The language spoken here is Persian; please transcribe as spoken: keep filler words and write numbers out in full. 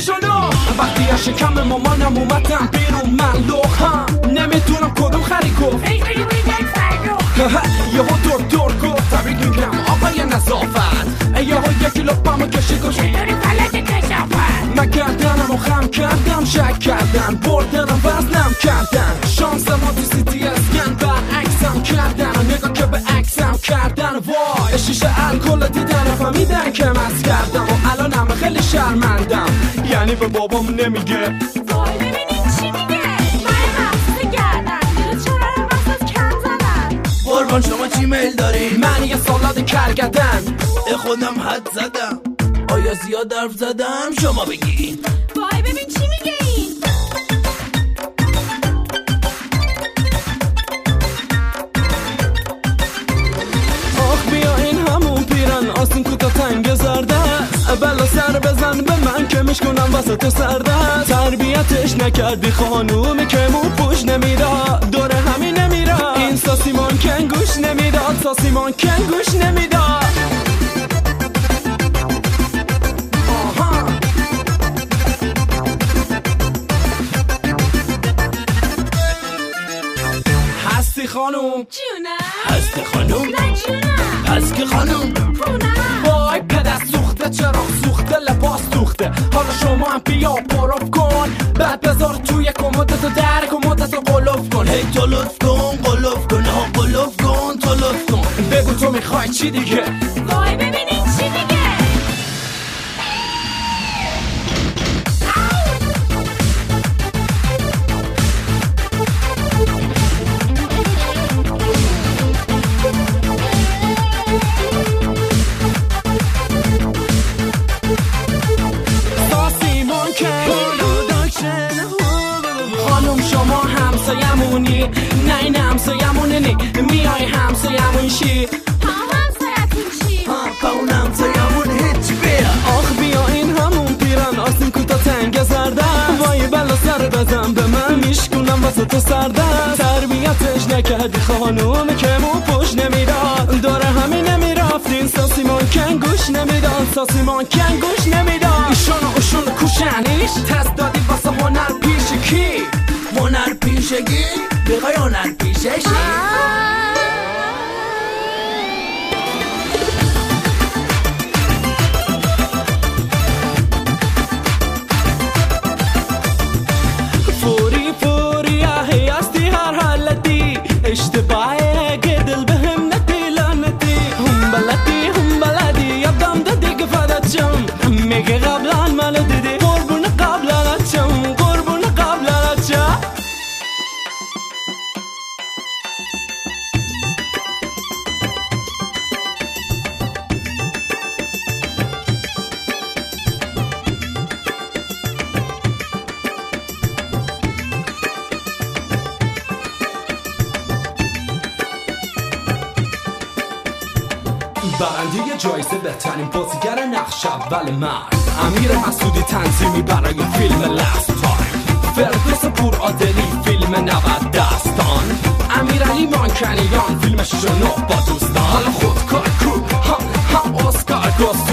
چشانو وقتی از شکم مامانم اومدم بیرون من لوخم نمیتونم کدوم خری گفت یهو دور دور گفت تبریک میگم آقای نظافت یهو یکی لپمو کشید گوش چطوری فلج کشافت من گردنمو خم کردم شک کردن بردنم وزنم کردن شانس ما تو سیتی اسکن برعکسم کردن نگاه که به عکسم کردن وای شیشه الکل دیدن فهمیدن که مست کردم و الانم خیلی شرمندم یعنی به بابام نمیگه وای ببینین چی میگه من مفصل گردن دیرو چرا رو وسط کم زدن قربان شما چی میل داری؟ من یه سالاد کرگدن خودم حد زدم آیا زیاد حرف زدم؟ شما بگین وای ببین چی میگه این آخ بیا این همون پیرن آسین کوتا تنگ زرده بلا سر بزن به من که میشکنم وسط سرده تربیتش نکردی خانومی که مو پوش نمیداد دوره همین نمیراد این ساسیمان کنگوش نمیداد ساسیمان کنگوش نمیداد هستی خانوم جونم هستی خانوم نه جونم هست که خانوم پونم وای پدر سوخته چراغ سوخته لباس سوخته حالا شما هم بیا پروف کن بعد بذار توی کمدتو در کمدتو قلوف کن هی تو لطف کن قلوف کن ها قلوف کن تو لطف کن بگو تو میخوای چی دیگه وای ببینین چی میگه شما همسایمونی نه این همسایمونه نی میای همسایمون شی ها همسایتون چی؟ ها با اون همسایمون هیچی بیا آخ بیا این همون پیرن آسین کوتا تنگ زرده وای بلا سر بزن به من میشکنم وسط سرده تربیتش نکردی خانومی که مو پوش نمیداد داره همین نمیرفتین ساسیمان کنگوش نمیداد ساسیمان کنگوش نمیداد ایشون و اشون کوشنیش تست دادی واسه هنر پیش کی هنر پیشگی بخوای هنر پیششی فوری فوری اهی هستی هر حالتی اشتباهی گدل بهم نتی لعنتی هم بلدی هم بلدی یادم دادی که فدات شم میگه قبلا منو دیدی قربون قبلا شم قربون قبلا شم برنده جایزه بهترین بازیگر نقش اول مرد امیر مسعودی تنظیمی برای فیلم لاست تایم فردوس پور عادلی فیلم نود دستان امیرعلی مانکنیان فیلم شش و نه با دوستان حالا خودکار کو هم هم اسکار گست